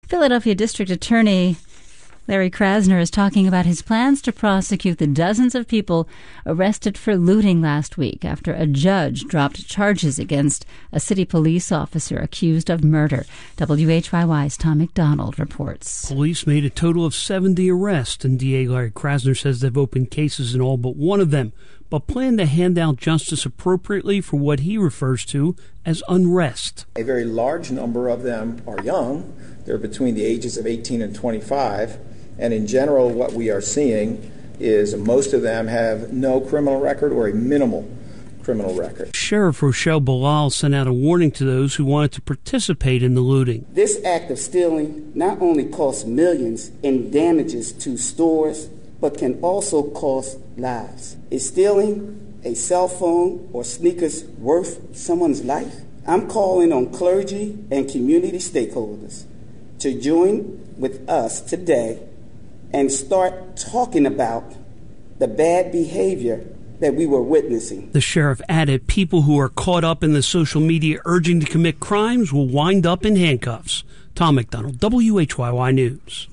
Philadelphia District Attorney Larry Krasner is talking about his plans to prosecute the dozens of people arrested for looting last week after a judge dropped charges against a city police officer accused of murder. WHYY's Tom McDonald reports. Police made a total of 70 arrests, and DA Larry Krasner says they've opened cases in all but one of them, but plan to hand out justice appropriately for what he refers to as unrest. A very large number of them are young. They're between the ages of 18 and 25. And in general, what we are seeing is most of them have no criminal record or a minimal criminal record. Sheriff Rochelle Bilal sent out a warning to those who wanted to participate in the looting. This act of stealing not only costs millions in damages to stores, but can also cost lives. Is stealing a cell phone or sneakers worth someone's life? I'm calling on clergy and community stakeholders to join with us today and start talking about the bad behavior that we were witnessing. The sheriff added people who are caught up in the social media urging to commit crimes will wind up in handcuffs. Tom McDonald, WHYY News.